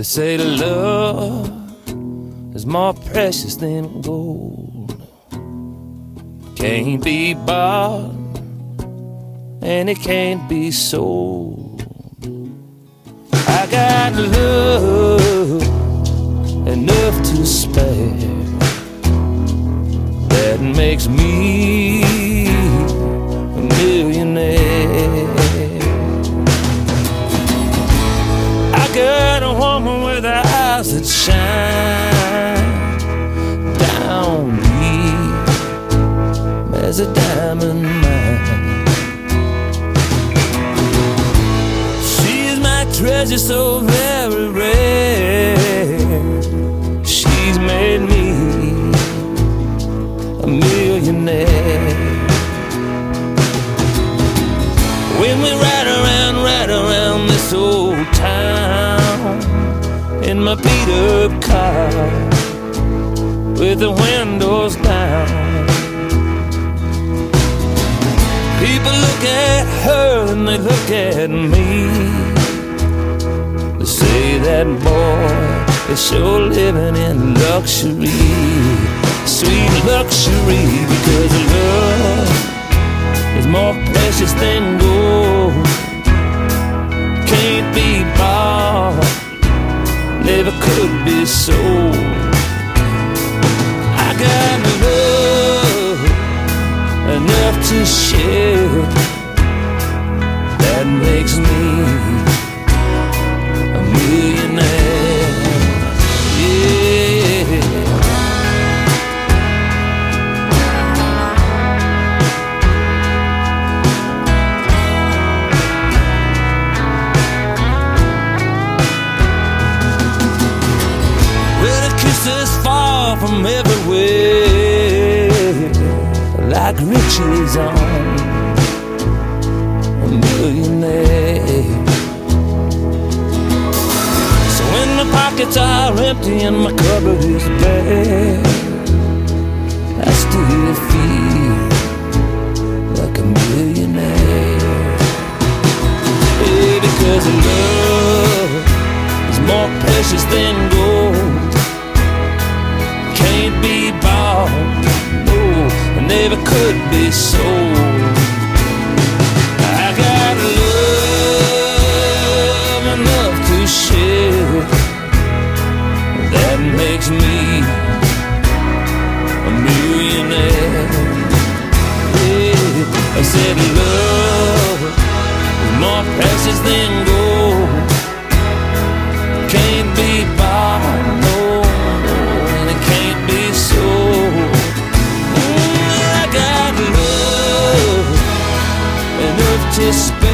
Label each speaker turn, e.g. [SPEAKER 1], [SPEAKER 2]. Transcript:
[SPEAKER 1] say love is more precious than gold. Can't be bought and it can't be sold. I got love enough to spare. That makes me a millionaire. I got a woman with eyes that shine down deep as a diamond mine. She's my treasure so very rare. She's made me a millionaire. When we ride around this old town in my beat-up car with the windows down, people look at her and they look at me. They say that boy is sure living in luxury, sweet luxury, because love is more precious than gold. Can't be bought, never could be sold. I got love enough to share. That makes me a millionaire. Yeah. Kisses fall from everywhere like riches on a millionaire. So when my pockets are empty and my cupboard is bare, I still feel like a millionaire. Yeah, because love is more precious than gold. Can't be bought, no, never could be sold. I got love enough to share. That makes me a millionaire. Yeah, I said love is more precious than gold. Can't be bought, no, and it can't be sold. I got love enough to spare.